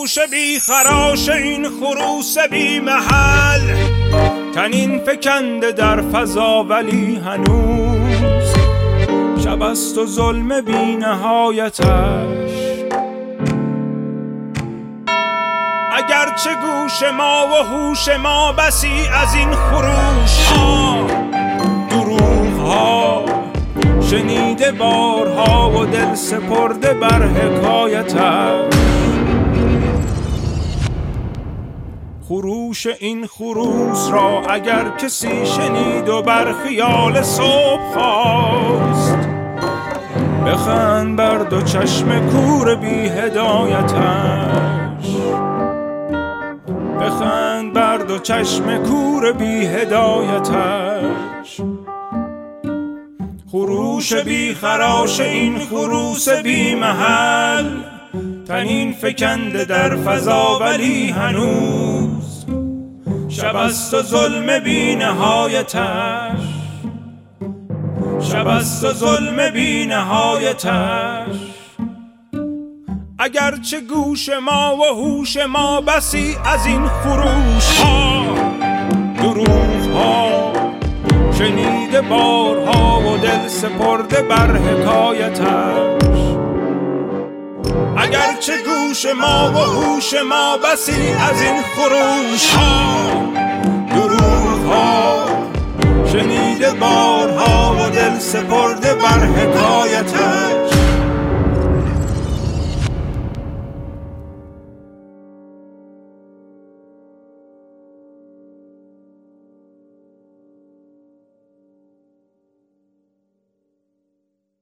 خروش بی خراش این خروس بی محل، تنین فکنده در فضا ولی هنوز شب است و ظلم بی نهایتش. اگرچه گوش ما و هوش ما بسی از این خروش ها دروغ ها شنیده بارها و دل سپرده بر حکایتش. خروش این خروس را اگر کسی شنید و بر خیال صبح خواست، بخند بر دو چشم کور بی هدایتش، بخند بر دو چشم کور بی هدایتش. خروش بی خراش این خروس بی محل، تنین فکنده در فضا ولی هنوز شب است و ظلم بی نهایتش، شب است و ظلم بی نهایتش. اگرچه گوش ما و هوش ما بسی از این خروش ها دروغ ها شنیده بارها و دل سپرده بر حکایتش. اگرچه گوش ما و هوش ما بسی از این خروش ها دروغ ها شنیده بارها و دل سپرده بر حکایتش.